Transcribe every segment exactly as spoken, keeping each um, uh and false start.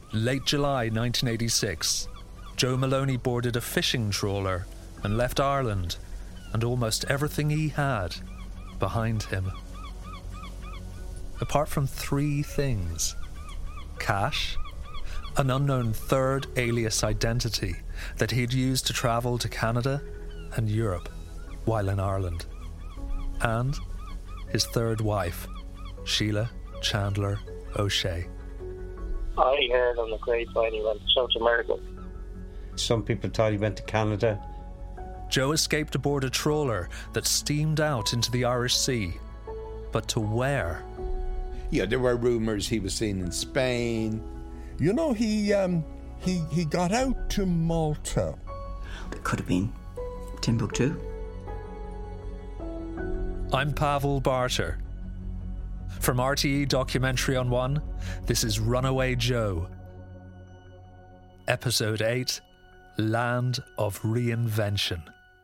Late July nineteen eighty-six, Joe Maloney boarded a fishing trawler and left Ireland and almost everything he had behind him. Apart from three things: cash, an unknown third alias identity that he'd used to travel to Canada and Europe while in Ireland, and his third wife, Sheila Chandler O'Shea. I heard on the grapevine he went to South America. Some people thought he went to Canada. Joe escaped aboard a trawler that steamed out into the Irish Sea. But to where? Yeah, there were rumours he was seen in Spain. You know, he um, he he got out to Malta. It could have been Timbuktu. I'm Pavel Barter. From R T E Documentary on One, this is Runaway Joe. Episode eight, Land of Reinvention.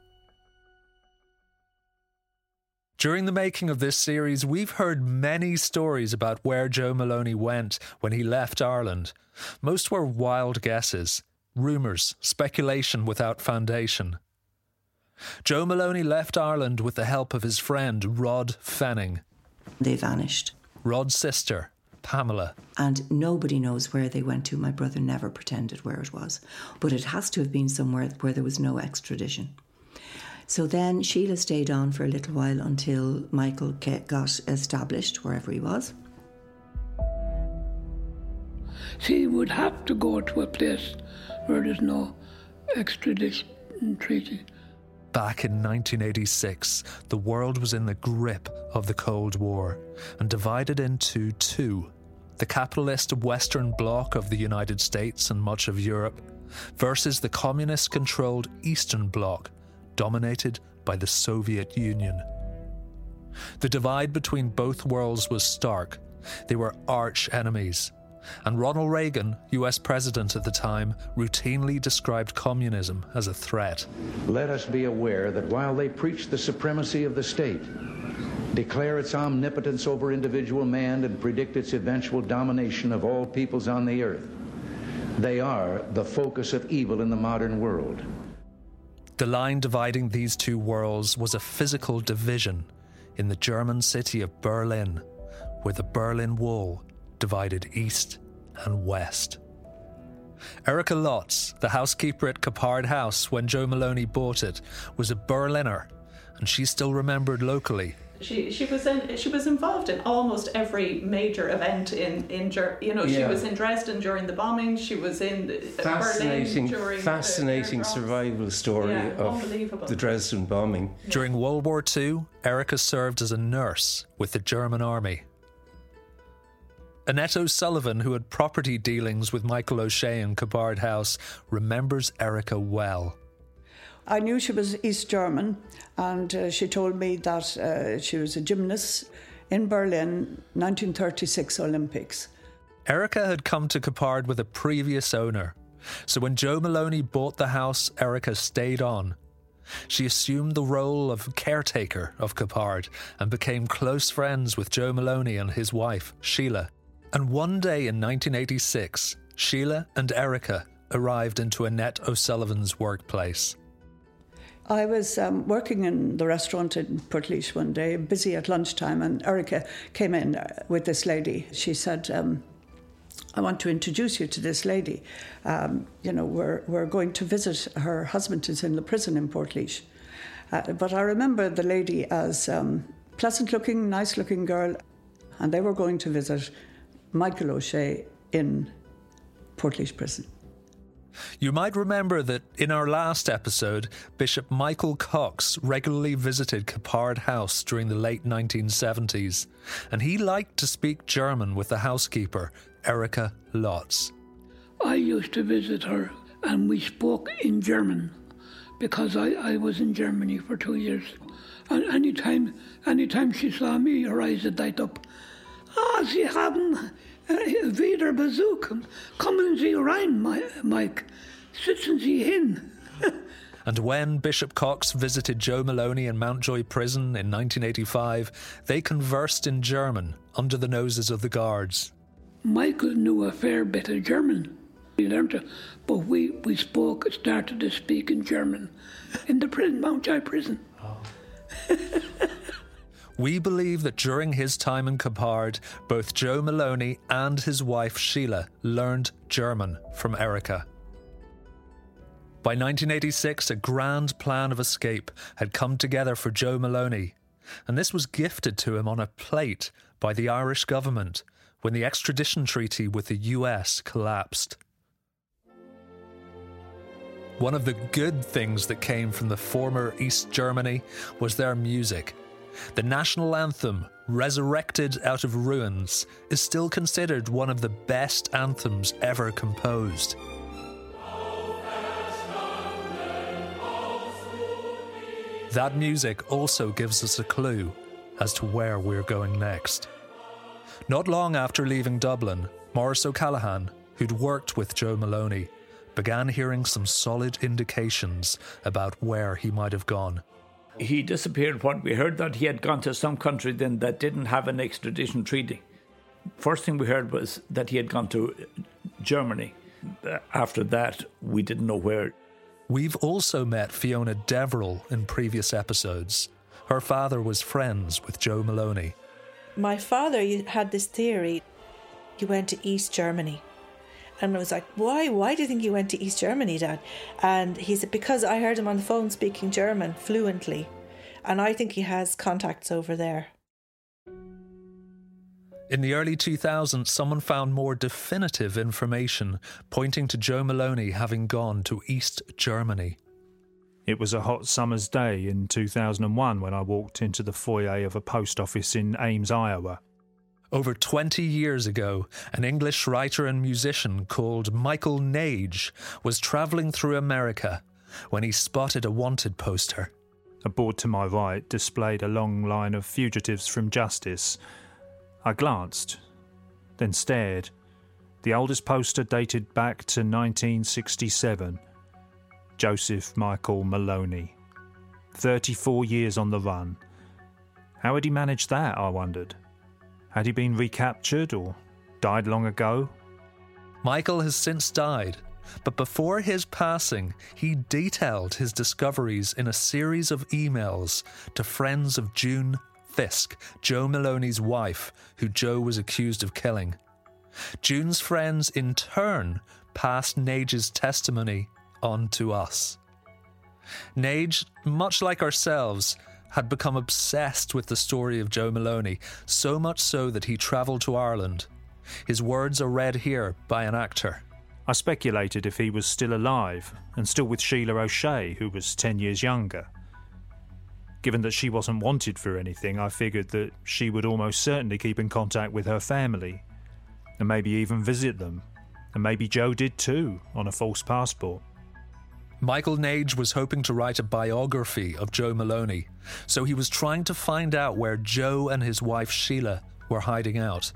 During the making of this series, we've heard many stories about where Joe Maloney went when he left Ireland. Most were wild guesses, rumours, speculation without foundation. Joe Maloney left Ireland with the help of his friend Rod Fenning. They vanished. Rod's sister, Pamela. And nobody knows where they went to. My brother never pretended where it was. But it has to have been somewhere where there was no extradition. So then Sheila stayed on for a little while until Michael got established wherever he was. She would have to go to a place where there's no extradition treaty. Back in nineteen eighty-six, the world was in the grip of the Cold War and divided into two: the capitalist Western bloc of the United States and much of Europe versus the communist-controlled Eastern bloc, dominated by the Soviet Union. The divide between both worlds was stark. They were arch enemies. And Ronald Reagan, U S president at the time, routinely described communism as a threat. Let us be aware that while they preach the supremacy of the state, declare its omnipotence over individual man, and predict its eventual domination of all peoples on the earth, they are the focus of evil in the modern world. The line dividing these two worlds was a physical division in the German city of Berlin, where the Berlin Wall divided east and west. Erica Lotz, the housekeeper at Capard House when Joe Maloney bought it, was a Berliner, and she still remembered locally. She she was in, she was involved in almost every major event in in you know she yeah. was in Dresden during the bombing. She was in fascinating, Berlin during fascinating the survival story yeah, of the Dresden bombing. Yeah. During World War Two, Erica served as a nurse with the German army. Annette O'Sullivan, who had property dealings with Michael O'Shea in Capard House, remembers Erica well. I knew she was East German, and uh, she told me that uh, she was a gymnast in Berlin, nineteen thirty-six Olympics. Erica had come to Capard with a previous owner, so when Joe Maloney bought the house, Erica stayed on. She assumed the role of caretaker of Capard and became close friends with Joe Maloney and his wife, Sheila. And one day in nineteen eighty-six, Sheila and Erica arrived into Annette O'Sullivan's workplace. I was um, working in the restaurant in Portlaoise one day, busy at lunchtime, and Erica came in with this lady. She said, um, I want to introduce you to this lady. Um, you know, we're, we're going to visit, her husband is in the prison in Portlaoise. Uh, but I remember the lady as um, pleasant-looking, nice-looking girl, and they were going to visit Michael O'Shea in Portlaoise prison. You might remember that in our last episode, Bishop Michael Cox regularly visited Capard House during the late nineteen seventies, and he liked to speak German with the housekeeper, Erica Lotz. I used to visit her, and we spoke in German, because I, I was in Germany for two years. And anytime, anytime she saw me, her eyes would light up. Ah, Sie haben wieder Besuch. Kommen Sie rein, Mike. Sitzen Sie hin. And when Bishop Cox visited Joe Maloney in Mountjoy Prison in nineteen eighty-five, they conversed in German under the noses of the guards. Michael knew a fair bit of German. He learned to, but we, we spoke, started to speak in German in the prison, Mountjoy prison. Oh. We believe that during his time in Capard, both Joe Maloney and his wife Sheila learned German from Erica. By nineteen eighty-six, a grand plan of escape had come together for Joe Maloney, and this was gifted to him on a plate by the Irish government when the extradition treaty with the U S collapsed. One of the good things that came from the former East Germany was their music. The national anthem, Resurrected Out of Ruins, is still considered one of the best anthems ever composed. That music also gives us a clue as to where we're going next. Not long after leaving Dublin, Maurice O'Callaghan, who'd worked with Joe Maloney, began hearing some solid indications about where he might have gone. He disappeared when we heard that he had gone to some country then that didn't have an extradition treaty. First thing we heard was that he had gone to Germany. After that, we didn't know where. We've also met Fiona Deverell in previous episodes. Her father was friends with Joe Maloney. My father had this theory. He went to East Germany. And I was like, why? Why do you think he went to East Germany, Dad? And he said, because I heard him on the phone speaking German fluently. And I think he has contacts over there. In the early two thousands, someone found more definitive information pointing to Joe Maloney having gone to East Germany. It was a hot summer's day in two thousand one when I walked into the foyer of a post office in Ames, Iowa. Over twenty years ago, an English writer and musician called Michael Nage was travelling through America when he spotted a wanted poster. A board to my right displayed a long line of fugitives from justice. I glanced, then stared. The oldest poster dated back to nineteen sixty-seven. Joseph Michael Maloney. thirty-four years on the run. How had he managed that, I wondered? Had he been recaptured or died long ago? Michael has since died, but before his passing, he detailed his discoveries in a series of emails to friends of June Fisk, Joe Maloney's wife, who Joe was accused of killing. June's friends, in turn, passed Nage's testimony on to us. Nage, much like ourselves, had become obsessed with the story of Joe Maloney, so much so that he travelled to Ireland. His words are read here by an actor. I speculated if he was still alive, and still with Sheila O'Shea, who was ten years younger. Given that she wasn't wanted for anything, I figured that she would almost certainly keep in contact with her family, and maybe even visit them. And maybe Joe did too, on a false passport. Michael Nage was hoping to write a biography of Joe Maloney, so he was trying to find out where Joe and his wife Sheila were hiding out.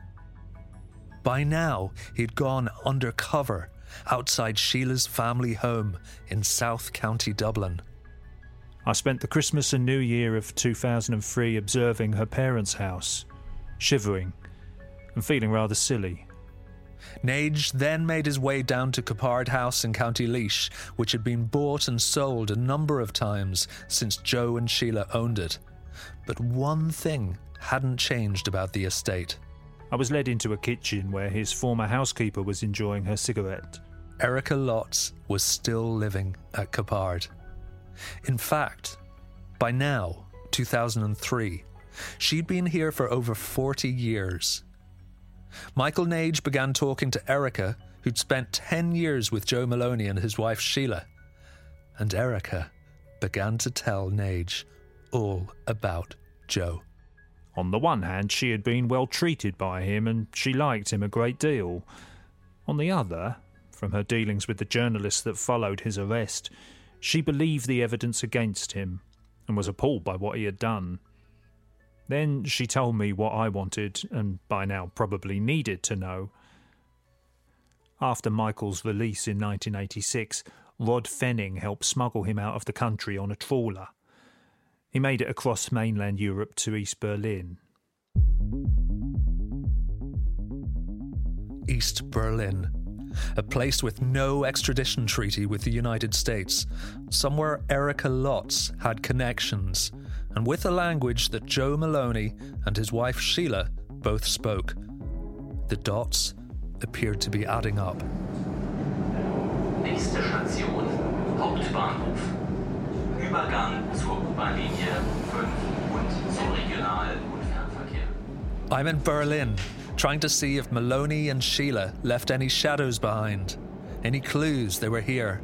By now, he'd gone undercover outside Sheila's family home in South County Dublin. I spent the Christmas and New Year of two thousand three observing her parents' house, shivering and feeling rather silly. Nage then made his way down to Capard House in County Laois, which had been bought and sold a number of times since Joe and Sheila owned it. But one thing hadn't changed about the estate. I was led into a kitchen where his former housekeeper was enjoying her cigarette. Erica Lotz was still living at Capard. In fact, by now, two thousand three, she'd been here for over forty years. Michael Nage began talking to Erica, who'd spent ten years with Joe Maloney and his wife Sheila. And Erica began to tell Nage all about Joe. On the one hand, she had been well treated by him and she liked him a great deal. On the other, from her dealings with the journalists that followed his arrest, she believed the evidence against him and was appalled by what he had done. Then she told me what I wanted, and by now probably needed to know. After Michael's release in nineteen eighty-six, Rod Fenning helped smuggle him out of the country on a trawler. He made it across mainland Europe to East Berlin. East Berlin, a place with no extradition treaty with the United States, somewhere Erica Lotz had connections, and with a language that Joe Maloney and his wife Sheila both spoke. The dots appeared to be adding up. Nächste Station, Hauptbahnhof. Übergang zur U-Bahn-Linie fünf und zum Regional- und Fernverkehr. I'm in Berlin, trying to see if Maloney and Sheila left any shadows behind, any clues they were here.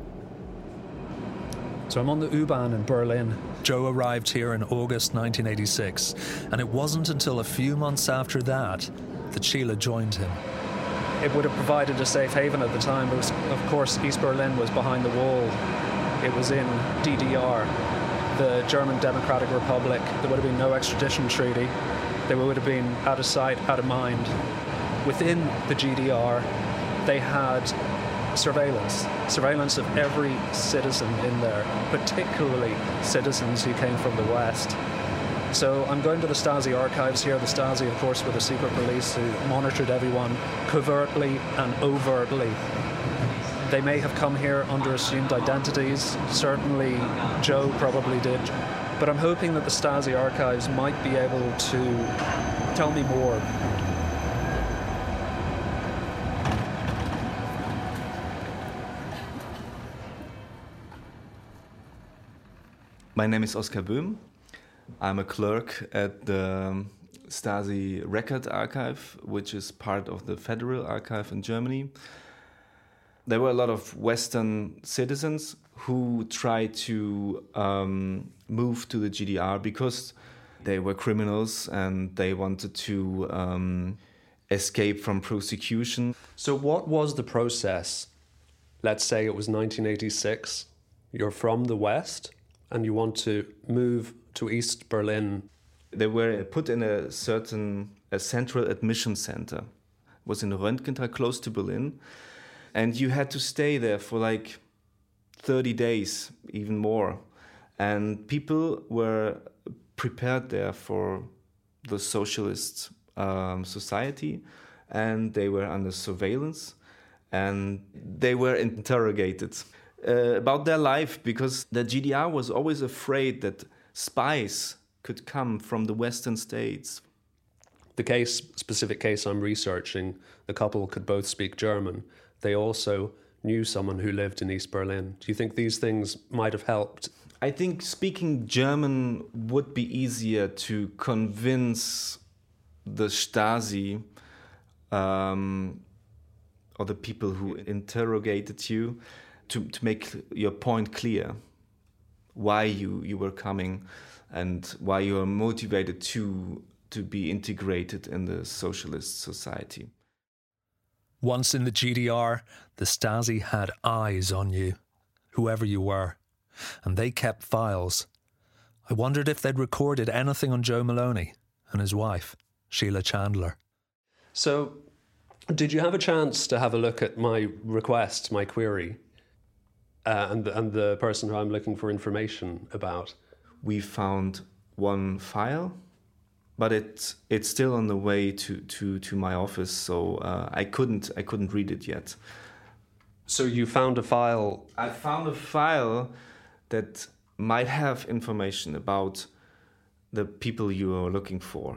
So I'm on the U-Bahn in Berlin. Joe arrived here in August nineteen eighty-six, and it wasn't until a few months after that that Sheila joined him. It would have provided a safe haven at the time, but of course East Berlin was behind the wall. It was in D D R, the German Democratic Republic. There would have been no extradition treaty. They would have been out of sight, out of mind. Within the G D R, they had surveillance, surveillance of every citizen in there, particularly citizens who came from the West. So I'm going to the Stasi archives here. The Stasi, of course, were the secret police who monitored everyone covertly and overtly. They may have come here under assumed identities. Certainly Joe probably did. But I'm hoping that the Stasi archives might be able to tell me more. My name is Oskar Böhm. I'm a clerk at the Stasi Record Archive, which is part of the Federal Archive in Germany. There were a lot of Western citizens who tried to um, move to the G D R because they were criminals and they wanted to um, escape from prosecution. So what was the process? Let's say it was nineteen eighty-six. You're from the West and you want to move to East Berlin. They were put in a certain a central admission center. It was in Röntgenthal, close to Berlin. And you had to stay there for like thirty days, even more. And people were prepared there for the socialist um, society. And they were under surveillance. And they were interrogated uh, about their life, because the G D R was always afraid that spies could come from the Western states. The case, specific case I'm researching, the couple could both speak German. They also knew someone who lived in East Berlin. Do you think these things might have helped? I think speaking German would be easier to convince the Stasi um, or the people who interrogated you to, to make your point clear, why you, you were coming and why you are motivated to, to be integrated in the socialist society. Once in the G D R, the Stasi had eyes on you, whoever you were, and they kept files. I wondered if they'd recorded anything on Joe Maloney and his wife, Sheila Chandler. So, did you have a chance to have a look at my request, my query, uh, and, the, and the person who I'm looking for information about? We found one file, but it's it's still on the way to, to, to my office, so uh, I couldn't I couldn't read it yet. So you found a file? I found a file that might have information about the people you are looking for.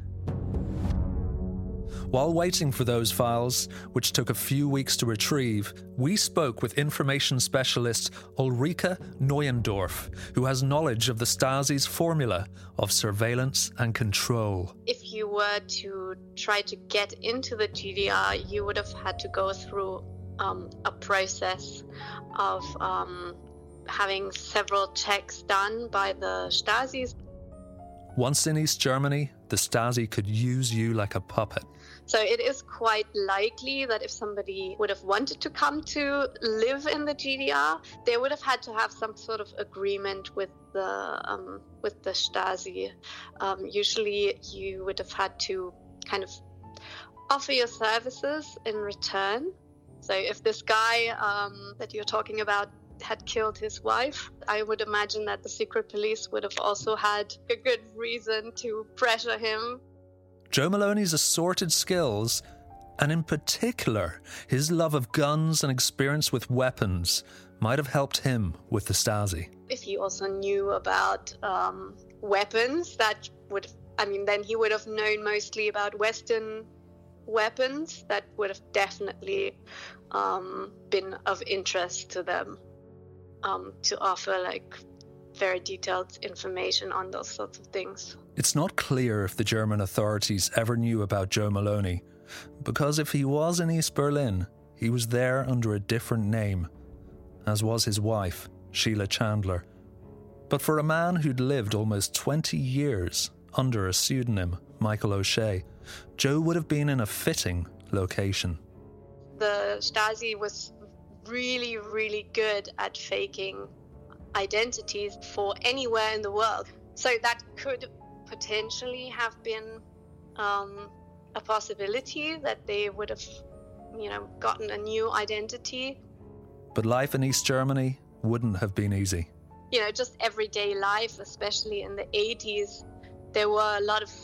While waiting for those files, which took a few weeks to retrieve, we spoke with information specialist Ulrike Neuendorf, who has knowledge of the Stasi's formula of surveillance and control. If you were to try to get into the G D R, you would have had to go through um, a process of um, having several checks done by the Stasi. Once in East Germany, the Stasi could use you like a puppet. So it is quite likely that if somebody would have wanted to come to live in the G D R, they would have had to have some sort of agreement with the um, with the Stasi. Um, usually you would have had to kind of offer your services in return. So if this guy um, that you're talking about had killed his wife, I would imagine that the secret police would have also had a good reason to pressure him. Joe Maloney's assorted skills And in particular, his love of guns and experience with weapons might have helped him with the Stasi. If he also knew about um, weapons, that would, I mean, then he would have known mostly about Western weapons. That would have definitely um, been of interest to them, um, to offer like very detailed information on those sorts of things. It's not clear if the German authorities ever knew about Joe Maloney, because if he was in East Berlin, he was there under a different name, as was his wife, Sheila Chandler. But for a man who'd lived almost twenty years under a pseudonym, Michael O'Shea, Joe would have been in a fitting location. The Stasi was really, really good at faking identities for anywhere in the world. So that could potentially have been um, a possibility that they would have, you know, gotten a new identity. But life in East Germany wouldn't have been easy. You know, just everyday life, especially in the eighties, there were a lot of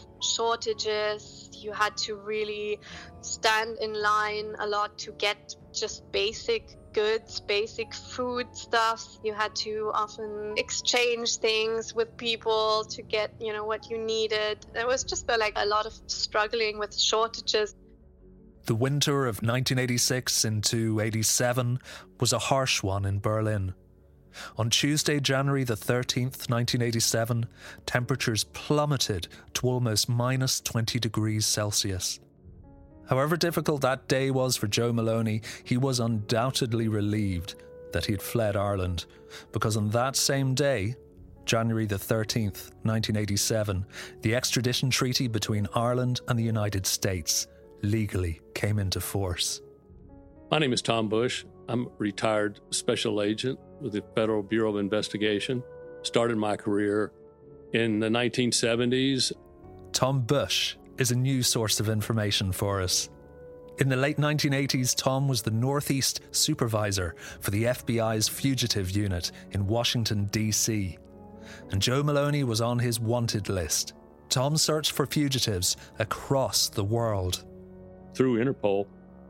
shortages. You had to really stand in line a lot to get just basic goods, basic food stuff. You had to often exchange things with people to get, you know, what you needed. There was just a, like a lot of struggling with shortages. The winter of nineteen eighty-six into eighty-seven was a harsh one in Berlin. On Tuesday, January the thirteenth, nineteen eighty-seven, temperatures plummeted to almost minus twenty degrees Celsius. However difficult that day was for Joe Maloney, he was undoubtedly relieved that he had fled Ireland, because on that same day, January the thirteenth, nineteen eighty-seven, the extradition treaty between Ireland and the United States legally came into force. My name is Tom Bush. I'm a retired special agent with the Federal Bureau of Investigation. Started my career in the nineteen seventies. Tom Bush is a new source of information for us. In the late nineteen eighties, Tom was the Northeast supervisor for the F B I's fugitive unit in Washington, D C, and Joe Maloney was on his wanted list. Tom searched for fugitives across the world. Through Interpol,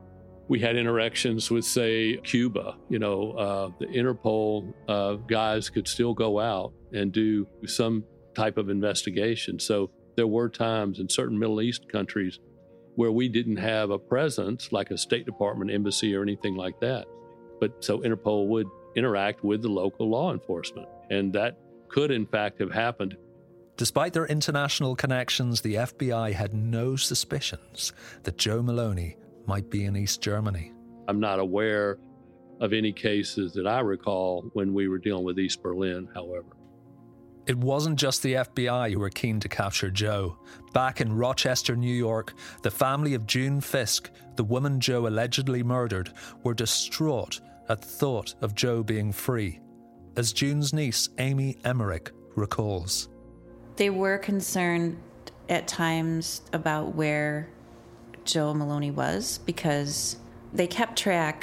we had interactions with, say, Cuba. You know, uh, the Interpol uh, guys could still go out and do some type of investigation. So there were times in certain Middle East countries where we didn't have a presence, like a State Department embassy or anything like that. But so Interpol would interact with the local law enforcement, and that could, in fact, have happened. Despite their international connections, the F B I had no suspicions that Joe Maloney might be in East Germany. I'm not aware of any cases that I recall when we were dealing with East Berlin, however. It wasn't just the F B I who were keen to capture Joe. Back in Rochester, New York, the family of June Fisk, the woman Joe allegedly murdered, were distraught at thought of Joe being free, as June's niece, Amy Emmerich, recalls. They were concerned at times about where Joe Maloney was, because they kept track.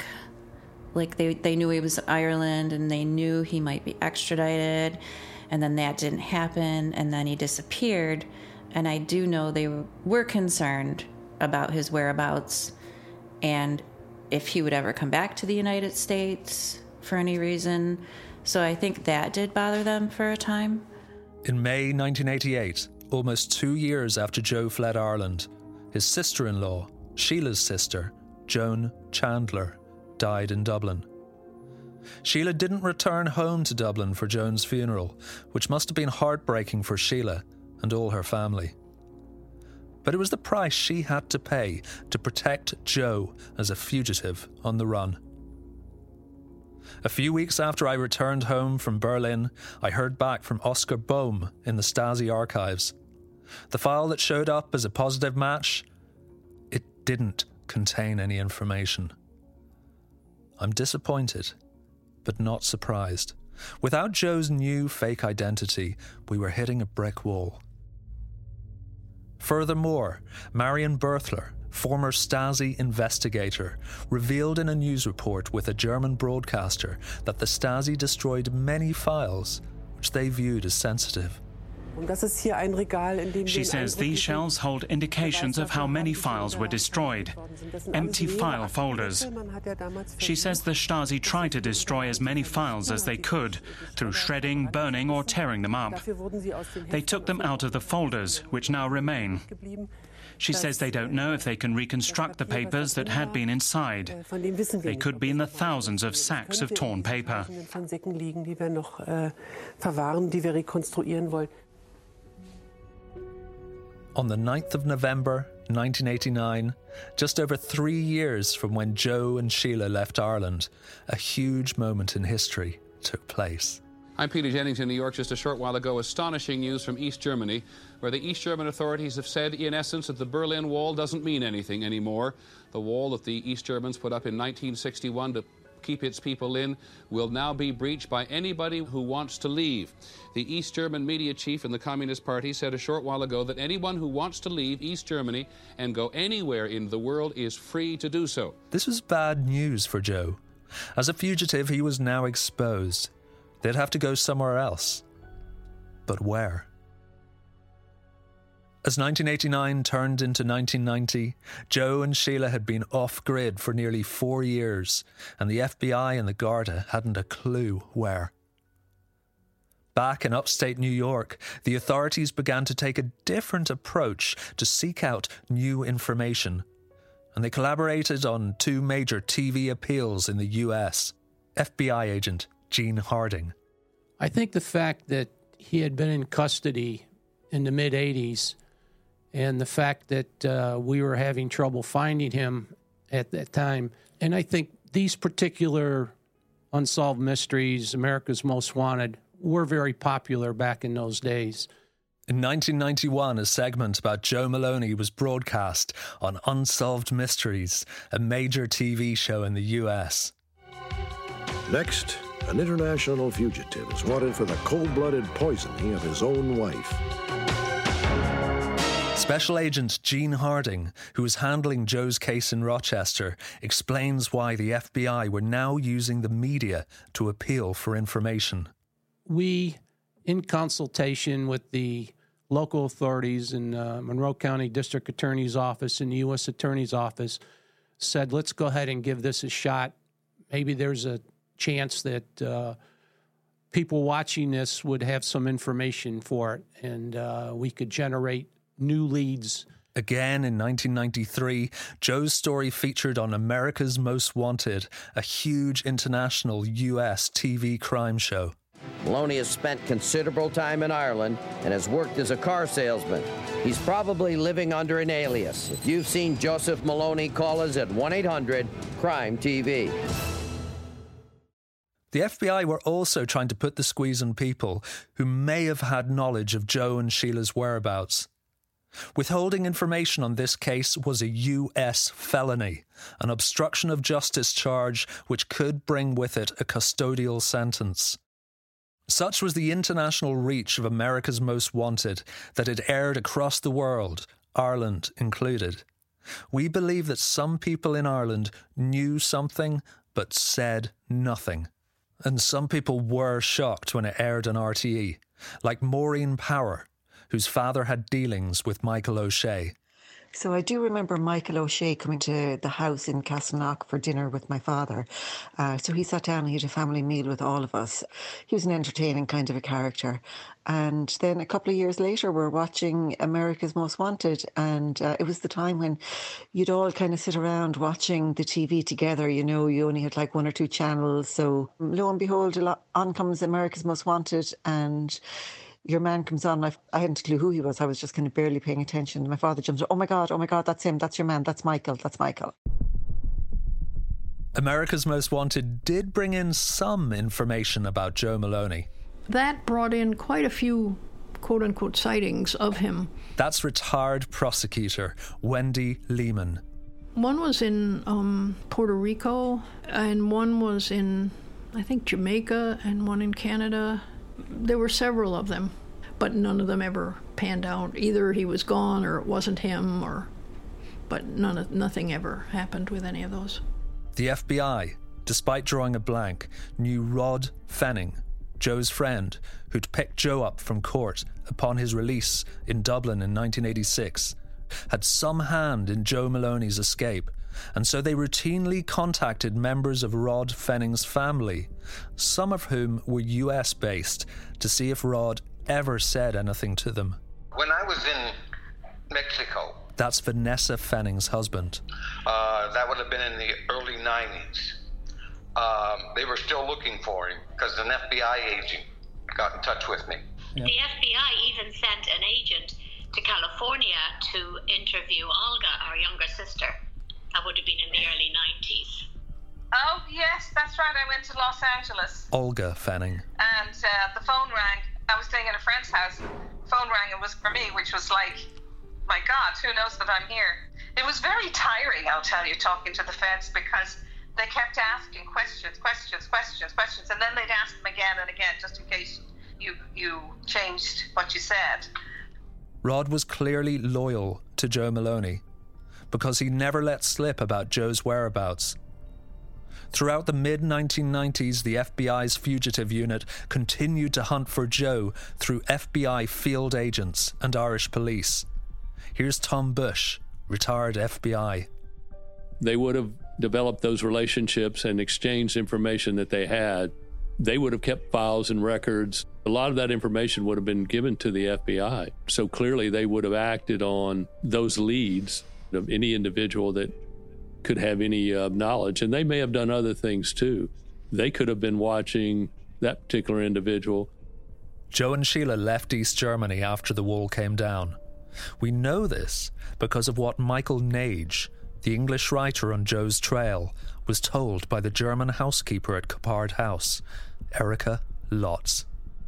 Like they, they knew he was in Ireland and they knew he might be extradited, and then that didn't happen, and then he disappeared. And I do know they were concerned about his whereabouts and if he would ever come back to the United States for any reason. So I think that did bother them for a time. In May nineteen eighty-eight, almost two years after Joe fled Ireland, his sister-in-law, Sheila's sister, Joan Chandler, died in Dublin. Sheila didn't return home to Dublin for Joan's funeral, which must have been heartbreaking for Sheila and all her family. But it was the price she had to pay to protect Joe as a fugitive on the run. A few weeks after I returned home from Berlin, I heard back from Oscar Bohm in the Stasi archives. The file that showed up as a positive match, it didn't contain any information. I'm disappointed, but not surprised. Without Joe's new fake identity, we were hitting a brick wall. Furthermore, Marion Berthler, former Stasi investigator, revealed in a news report with a German broadcaster that the Stasi destroyed many files which they viewed as sensitive. She says these shelves hold indications of how many files were destroyed, empty file folders. She says the Stasi tried to destroy as many files as they could, through shredding, burning or tearing them up. They took them out of the folders, which now remain. She says they don't know if they can reconstruct the papers that had been inside. They could be in the thousands of sacks of torn paper. On the ninth of November nineteen eighty-nine, just over three years from when Joe and Sheila left Ireland, a huge moment in history took place. I'm Peter Jennings in New York. Just a short while ago, astonishing news from East Germany, where the East German authorities have said, in essence, that the Berlin Wall doesn't mean anything anymore. The wall that the East Germans put up in nineteen sixty-one to keep its people in will now be breached by anybody who wants to leave. The East German media chief in the Communist Party said a short while ago that anyone who wants to leave East Germany and go anywhere in the world is free to do so. This was bad news for Joe. As a fugitive, he was now exposed. They'd have to go somewhere else. But where? As nineteen eighty-nine turned into nineteen ninety, Joe and Sheila had been off-grid for nearly four years, and the F B I and the Garda hadn't a clue where. Back in upstate New York, the authorities began to take a different approach to seek out new information, and they collaborated on two major T V appeals in the U S. F B I agent Gene Harding. I think the fact that he had been in custody in the mid-eighties and the fact that uh, we were having trouble finding him at that time, and I think these particular unsolved mysteries, America's Most Wanted, were very popular back in those days. In nineteen ninety-one, a segment about Joe Maloney was broadcast on Unsolved Mysteries, a major T V show in the U S. Next, an international fugitive is wanted for the cold-blooded poisoning of his own wife. Special Agent Gene Harding, who was handling Joe's case in Rochester, explains why the F B I were now using the media to appeal for information. We, in consultation with the local authorities in uh, Monroe County District Attorney's Office and the U S Attorney's Office, said, let's go ahead and give this a shot. Maybe there's a chance that uh, people watching this would have some information for it, and uh, we could generate new leads. Again, in nineteen ninety-three, Joe's story featured on America's Most Wanted, a huge international U S T V crime show. Maloney has spent considerable time in Ireland and has worked as a car salesman. He's probably living under an alias. If you've seen Joseph Maloney, call us at one eight hundred crime T V. The F B I were also trying to put the squeeze on people who may have had knowledge of Joe and Sheila's whereabouts. Withholding information on this case was a U S felony, an obstruction of justice charge which could bring with it a custodial sentence. Such was the international reach of America's Most Wanted that it aired across the world, Ireland included. We believe that some people in Ireland knew something but said nothing. And some people were shocked when it aired on R T E, like Maureen Power, whose father had dealings with Michael O'Shea. So I do remember Michael O'Shea coming to the house in Castleknock for dinner with my father. Uh, so he sat down and he had a family meal with all of us. He was an entertaining kind of a character. And then a couple of years later, we're watching America's Most Wanted. And uh, it was the time when you'd all kind of sit around watching the T V together. You know, you only had like one or two channels. So lo and behold, on comes America's Most Wanted, and your man comes on. I, I hadn't a clue who he was. I was just kind of barely paying attention. My father jumps, oh my God, oh my God, that's him. That's your man. That's Michael. That's Michael. America's Most Wanted did bring in some information about Joe Maloney. That brought in quite a few quote-unquote sightings of him. That's retired prosecutor Wendy Lehman. One was in um, Puerto Rico, and one was in, I think, Jamaica, and one in Canada. There were several of them, but none of them ever panned out. Either he was gone or it wasn't him, or but none of, nothing ever happened with any of those. The F B I, despite drawing a blank, knew Rod Fenning, Joe's friend, who'd picked Joe up from court upon his release in Dublin in nineteen eighty-six, had some hand in Joe Maloney's escape, and so they routinely contacted members of Rod Fenning's family, some of whom were U S-based, to see if Rod ever said anything to them. When I was in Mexico... That's Vanessa Fenning's husband. Uh, that would have been in the early nineties. Um, they were still looking for him because an F B I agent got in touch with me. Yeah. The F B I even sent an agent to California to interview Olga, our younger sister. That would have been in the early nineties. Oh, yes, that's right. I went to Los Angeles. Olga Fanning. And uh, the phone rang. I was staying at a friend's house. The phone rang and it was for me, which was like, my God, who knows that I'm here? It was very tiring, I'll tell you, talking to the feds, because they kept asking questions, questions, questions, questions, and then they'd ask them again and again, just in case you you changed what you said. Rod was clearly loyal to Joe Maloney because he never let slip about Joe's whereabouts. Throughout the mid nineteen nineties, the F B I's fugitive unit continued to hunt for Joe through F B I field agents and Irish police. Here's Tom Bush, retired F B I. They would have developed those relationships and exchanged information that they had. They would have kept files and records. A lot of that information would have been given to the F B I. So clearly they would have acted on those leads of any individual that could have any uh, knowledge. And they may have done other things too. They could have been watching that particular individual. Joe and Sheila left East Germany after the wall came down. We know this because of what Michael Nage, the English writer on Joe's trail, was told by the German housekeeper at Capard House, Erika Lotz.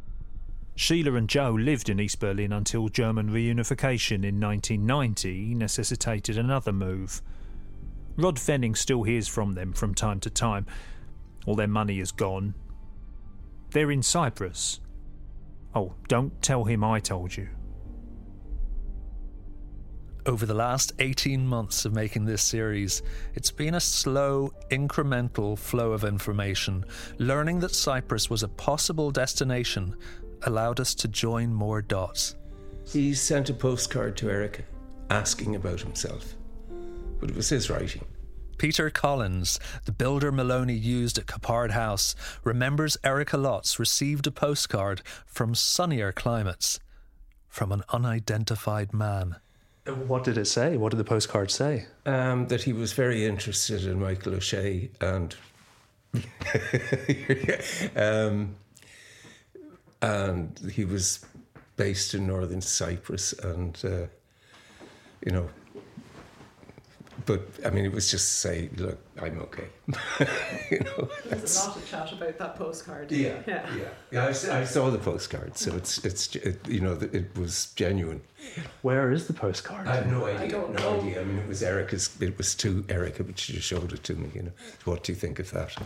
Sheila and Joe lived in East Berlin until German reunification in nineteen ninety necessitated another move. Rod Fenning still hears from them from time to time. All their money is gone. They're in Cyprus. Oh, don't tell him I told you. Over the last eighteen months of making this series, it's been a slow, incremental flow of information. Learning that Cyprus was a possible destination allowed us to join more dots. He sent a postcard to Erika asking about himself, but it was his writing. Peter Collins, the builder Maloney used at Capard House, remembers Erika Lotz received a postcard from sunnier climates, from an unidentified man. What did it say? What did the postcard say? Um, that he was very interested in Michael O'Shea and um, and he was based in northern Cyprus, and uh, you know. But I mean, it was just to say, look, I'm okay. You know, there's a lot of chat about that postcard. Yeah, yeah, yeah. yeah I, I saw the postcard, so it's it's it, you know it was genuine. Where is the postcard? I have no idea. I don't no know. idea. I mean, it was Erika's. It was to Erika, but she just showed it to me. You know, what do you think of that?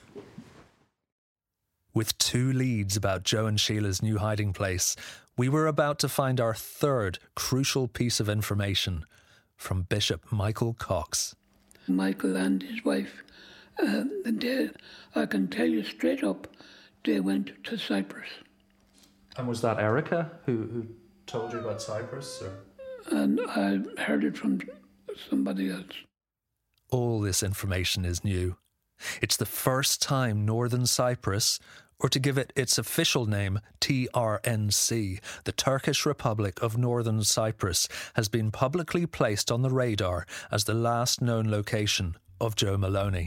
With two leads about Joe and Sheila's new hiding place, we were about to find our third crucial piece of information from Bishop Michael Cox. Michael and his wife, uh, they, I can tell you straight up, they went to Cyprus. And was that Erika who, who told you about Cyprus? Or? And I heard it from somebody else. All this information is new. It's the first time Northern Cyprus, or to give it its official name, T R N C, the Turkish Republic of Northern Cyprus, has been publicly placed on the radar as the last known location of Joe Maloney.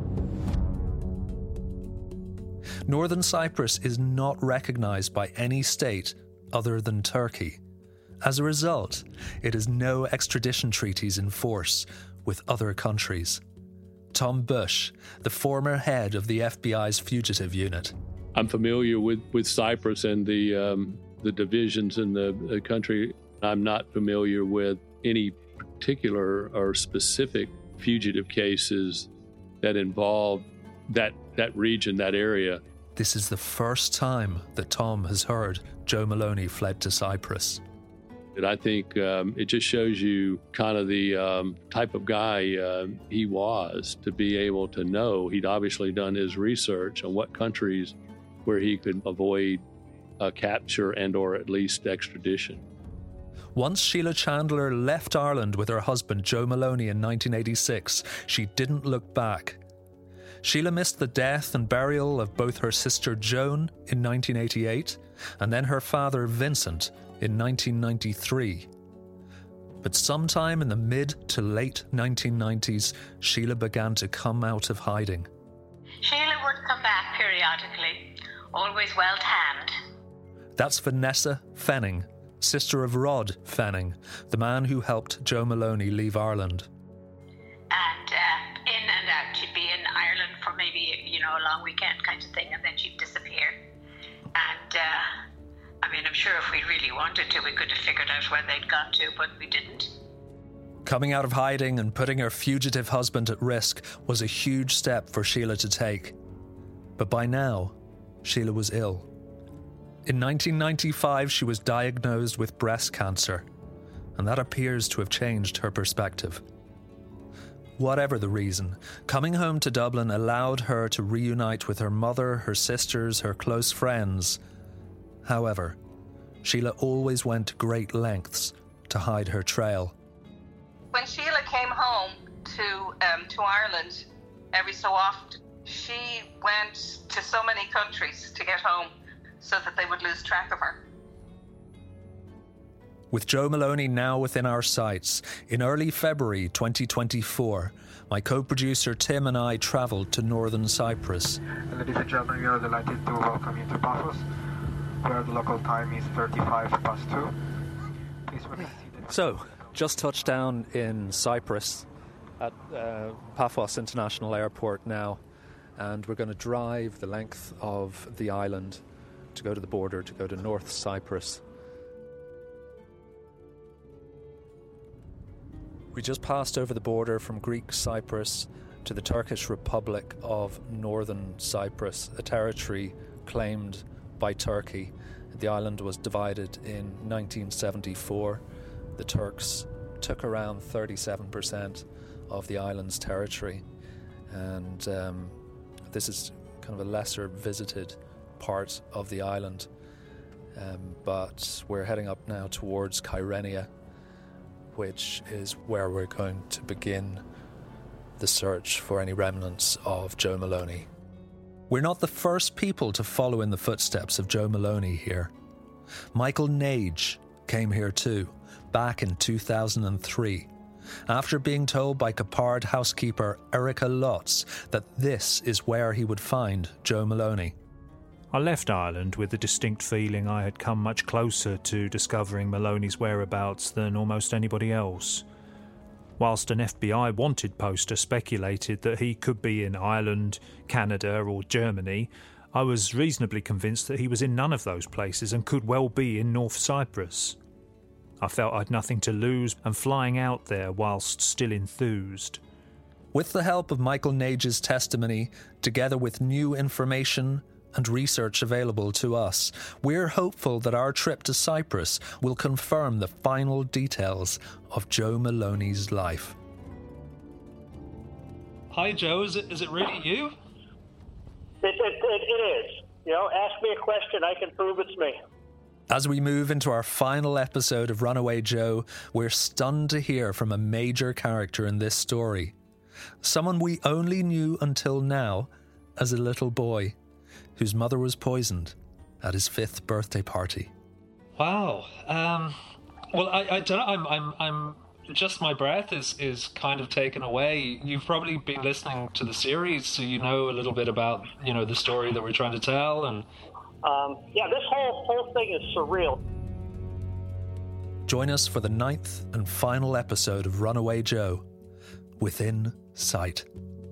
Northern Cyprus is not recognised by any state other than Turkey. As a result, it has no extradition treaties in force with other countries. Tom Bush, the former head of the F B I's fugitive unit. I'm familiar with, with Cyprus and the um, the divisions in the, the country. I'm not familiar with any particular or specific fugitive cases that involve that that region, that area. This is the first time that Tom has heard Joe Maloney fled to Cyprus. And I think um, it just shows you kind of the um, type of guy uh, he was, to be able to know. He'd obviously done his research on what countries where he could avoid uh, capture and or at least extradition. Once Sheila Chandler left Ireland with her husband Joe Maloney in nineteen eighty-six, she didn't look back. Sheila missed the death and burial of both her sister Joan in nineteen eighty-eight and then her father Vincent in nineteen ninety-three. But sometime in the mid to late nineteen nineties, Sheila began to come out of hiding. Sheila would come back periodically, always well tanned. That's Vanessa Fenning, sister of Rod Fenning, the man who helped Joe Maloney leave Ireland. And uh, in and out, she'd be in Ireland for maybe, you know, a long weekend kind of thing, and then she'd disappear. And, uh, I mean, I'm sure if we really wanted to, we could have figured out where they'd gone to, but we didn't. Coming out of hiding and putting her fugitive husband at risk was a huge step for Sheila to take. But by now, Sheila was ill. In nineteen ninety-five, she was diagnosed with breast cancer, and that appears to have changed her perspective. Whatever the reason, coming home to Dublin allowed her to reunite with her mother, her sisters, her close friends. However, Sheila always went to great lengths to hide her trail. When Sheila came home to um, to Ireland every so often, she went to so many countries to get home so that they would lose track of her. With Joe Maloney now within our sights, in early February twenty twenty-four, my co-producer Tim and I travelled to northern Cyprus. Ladies and gentlemen, we are delighted to welcome you to Paphos, where the local time is thirty-five past two. Please remain seated. So, just touched down in Cyprus at uh, Paphos International Airport now, and we're going to drive the length of the island to go to the border, to go to North Cyprus. We just passed over the border from Greek Cyprus to the Turkish Republic of Northern Cyprus, a territory claimed by Turkey. The island was divided in nineteen seventy-four. The Turks took around thirty-seven percent of the island's territory, and um, this is kind of a lesser visited part of the island, um, but we're heading up now towards Kyrenia, which is where we're going to begin the search for any remnants of Joe Maloney. We're not the first people to follow in the footsteps of Joe Maloney here. Michael Nage came here too, back in two thousand three, after being told by Capard housekeeper Erica Lotz that this is where he would find Joe Maloney. I left Ireland with the distinct feeling I had come much closer to discovering Maloney's whereabouts than almost anybody else. Whilst an F B I wanted poster speculated that he could be in Ireland, Canada or Germany, I was reasonably convinced that he was in none of those places and could well be in North Cyprus. I felt I'd nothing to lose and flying out there whilst still enthused. With the help of Michael Nage's testimony, together with new information and research available to us, we're hopeful that our trip to Cyprus will confirm the final details of Joe Maloney's life. Hi, Joe. Is it, is it really you? It, it, it, it is. You know, ask me a question, I can prove it's me. As we move into our final episode of Runaway Joe, we're stunned to hear from a major character in this story. Someone we only knew until now as a little boy, whose mother was poisoned at his fifth birthday party. Wow. Um, well, I, I don't know. I'm, I'm, I'm just my breath is, is kind of taken away. You've probably been listening to the series, so you know a little bit about, you know, the story that we're trying to tell. And um, yeah, this whole whole thing is surreal. Join us for the ninth and final episode of Runaway Joe, Within Sight.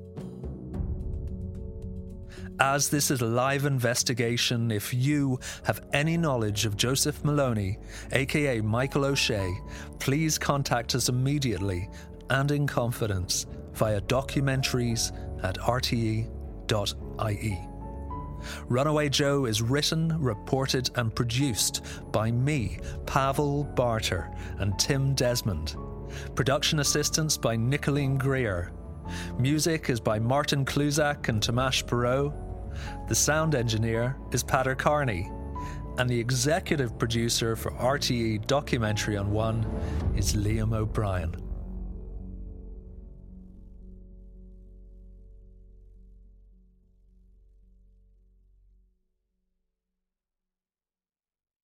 As this is a live investigation, if you have any knowledge of Joseph Maloney, aka Michael O'Shea, please contact us immediately and in confidence via documentaries at r t e dot i e. Runaway Joe is written, reported and produced by me, Pavel Barter, and Tim Desmond. Production assistance by Nicolene Greer. Music is by Martin Kluzak and Tomasz Perot. The sound engineer is Pater Carney, and the executive producer for R T E Documentary on One is Liam O'Brien.